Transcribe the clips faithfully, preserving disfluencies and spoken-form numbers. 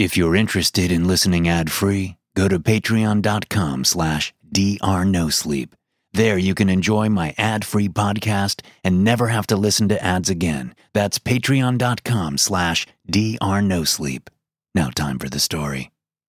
If you're interested in listening ad-free, go to patreon.com slash drnosleep. There you can enjoy my ad-free podcast and never have to listen to ads again. That's patreon.com slash drnosleep. Now time for the story.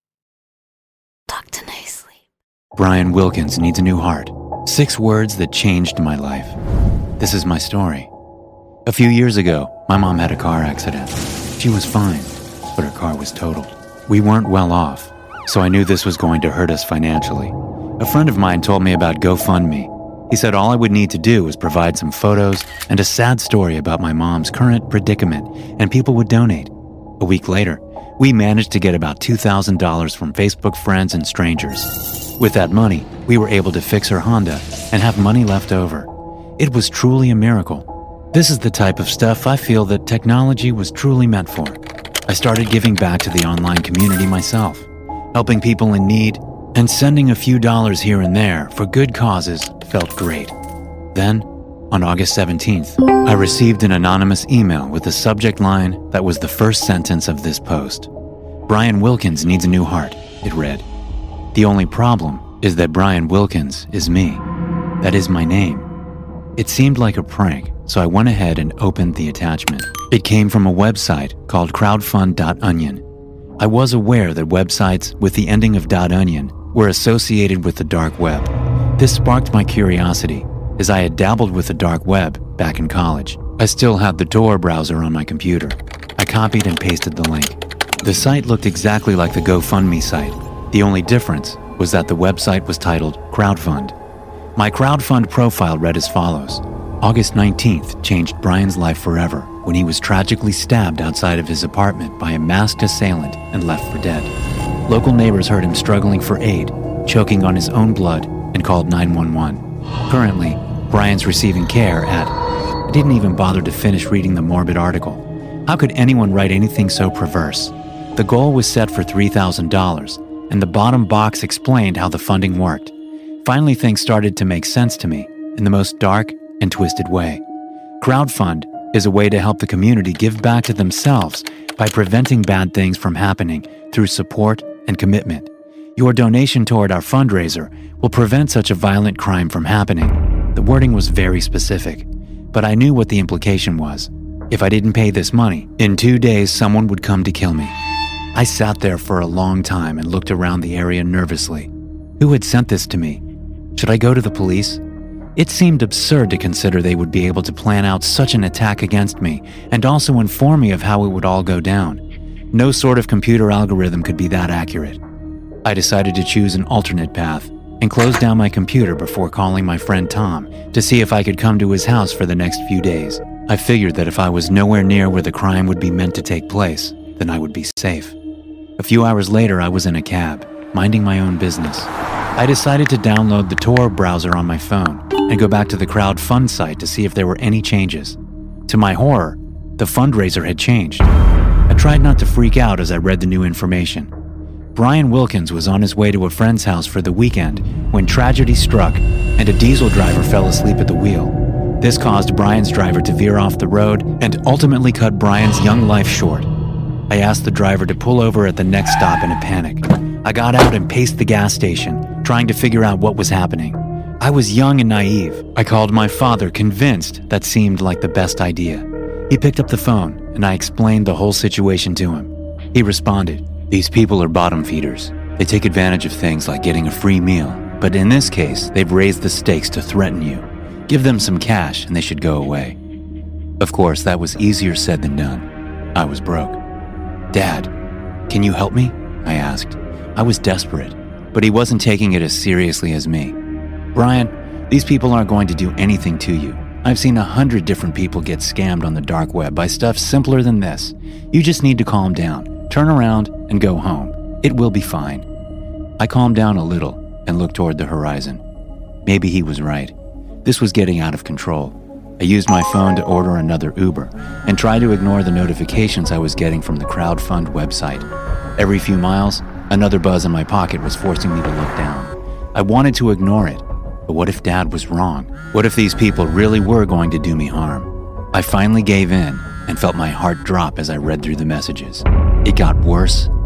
Doctor No Sleep. Brian Wilkins Needs a New Heart. Six words that changed my life. This is my story. A few years ago, my mom had a car accident. She was fine, but her car was totaled. We weren't well off, so I knew this was going to hurt us financially. A friend of mine told me about GoFundMe. He said all I would need to do was provide some photos and a sad story about my mom's current predicament, and people would donate. A week later, we managed to get about two thousand dollars from Facebook friends and strangers. With that money, we were able to fix her Honda and have money left over. It was truly a miracle. This is the type of stuff I feel that technology was truly meant for. I started giving back to the online community myself, helping people in need, and sending a few dollars here and there for good causes felt great. Then, on August seventeenth, I received an anonymous email with a subject line that was the first sentence of this post. Brian Wilkins needs a new heart, it read. The only problem is that Brian Wilkins is me. That is my name. It seemed like a prank, so I went ahead and opened the attachment. It came from a website called crowdfund dot onion. I was aware that websites with the ending of .onion were associated with the dark web. This sparked my curiosity, as I had dabbled with the dark web back in college. I still had the Tor browser on my computer. I copied and pasted the link. The site looked exactly like the GoFundMe site. The only difference was that the website was titled Crowdfund. My Crowdfund profile read as follows. August nineteenth changed Brian's life forever when he was tragically stabbed outside of his apartment by a masked assailant and left for dead. Local neighbors heard him struggling for aid, choking on his own blood, and called nine one one. Currently, Brian's receiving care at... I didn't even bother to finish reading the morbid article. How could anyone write anything so perverse? The goal was set for three thousand dollars, and the bottom box explained how the funding worked. Finally, things started to make sense to me in the most dark and twisted way. Crowdfund is a way to help the community give back to themselves by preventing bad things from happening through support and commitment. Your donation toward our fundraiser will prevent such a violent crime from happening. The wording was very specific, but I knew what the implication was. If I didn't pay this money, in two days someone would come to kill me. I sat there for a long time and looked around the area nervously. Who had sent this to me? Should I go to the police? It seemed absurd to consider they would be able to plan out such an attack against me and also inform me of how it would all go down. No sort of computer algorithm could be that accurate. I decided to choose an alternate path and closed down my computer before calling my friend Tom to see if I could come to his house for the next few days. I figured that if I was nowhere near where the crime would be meant to take place, then I would be safe. A few hours later, I was in a cab, minding my own business. I decided to download the Tor browser on my phone and go back to the crowdfund site to see if there were any changes. To my horror, the fundraiser had changed. I tried not to freak out as I read the new information. Brian Wilkins was on his way to a friend's house for the weekend when tragedy struck and a diesel driver fell asleep at the wheel. This caused Brian's driver to veer off the road and ultimately cut Brian's young life short. I asked the driver to pull over at the next stop in a panic. I got out and paced the gas station, trying to figure out what was happening. I was young and naive. I called my father, convinced that seemed like the best idea. He picked up the phone, and I explained the whole situation to him. He responded, "These people are bottom feeders. They take advantage of things like getting a free meal, but in this case, they've raised the stakes to threaten you. Give them some cash and they should go away." Of course, that was easier said than done. I was broke. "Dad, can you help me?" I asked. I was desperate, but he wasn't taking it as seriously as me. "Brian, these people aren't going to do anything to you. I've seen a hundred different people get scammed on the dark web by stuff simpler than this. You just need to calm down, turn around, and go home. It will be fine." I calmed down a little and looked toward the horizon. Maybe he was right. This was getting out of control. I used my phone to order another Uber and tried to ignore the notifications I was getting from the crowdfund website. Every few miles, another buzz in my pocket was forcing me to look down. I wanted to ignore it, but what if Dad was wrong? What if these people really were going to do me harm? I finally gave in and felt my heart drop as I read through the messages. It got worse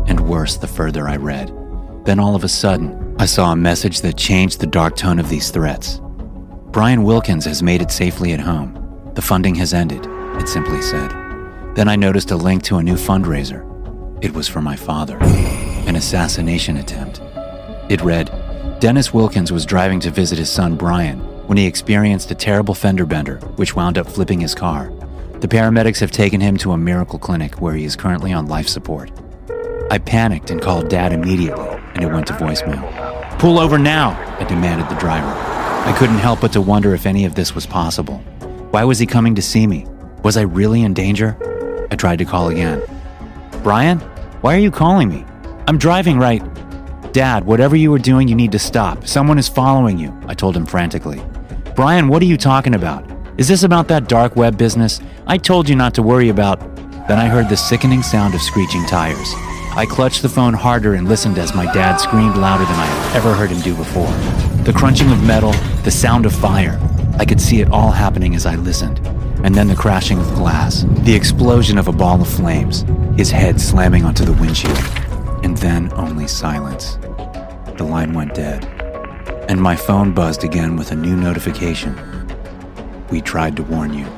and worse the further I read. Then all of a sudden, I saw a message that changed the dark tone of these threats. Brian Wilkins has made it safely at home. The funding has ended, it simply said. Then I noticed a link to a new fundraiser. It was for my father, an assassination attempt. It read, Dennis Wilkins was driving to visit his son Brian when he experienced a terrible fender bender, which wound up flipping his car. The paramedics have taken him to a miracle clinic where he is currently on life support. I panicked and called Dad immediately, and it went to voicemail. Pull over now, I demanded the driver. I couldn't help but to wonder if any of this was possible. Why was he coming to see me? Was I really in danger? I tried to call again. Brian, why are you calling me? I'm driving right. Dad, whatever you were doing, you need to stop. Someone is following you, I told him frantically. Brian, what are you talking about? Is this about that dark web business? I told you not to worry about... Then I heard the sickening sound of screeching tires. I clutched the phone harder and listened as my dad screamed louder than I had ever heard him do before. The crunching of metal, the sound of fire. I could see it all happening as I listened. And then the crashing of glass, the explosion of a ball of flames, his head slamming onto the windshield. And then only silence. The line went dead. And my phone buzzed again with a new notification. We tried to warn you.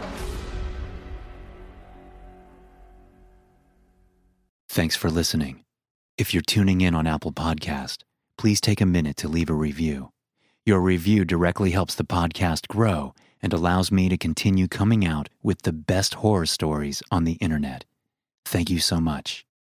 Thanks for listening. If you're tuning in on Apple Podcast, please take a minute to leave a review. Your review directly helps the podcast grow and allows me to continue coming out with the best horror stories on the internet. Thank you so much.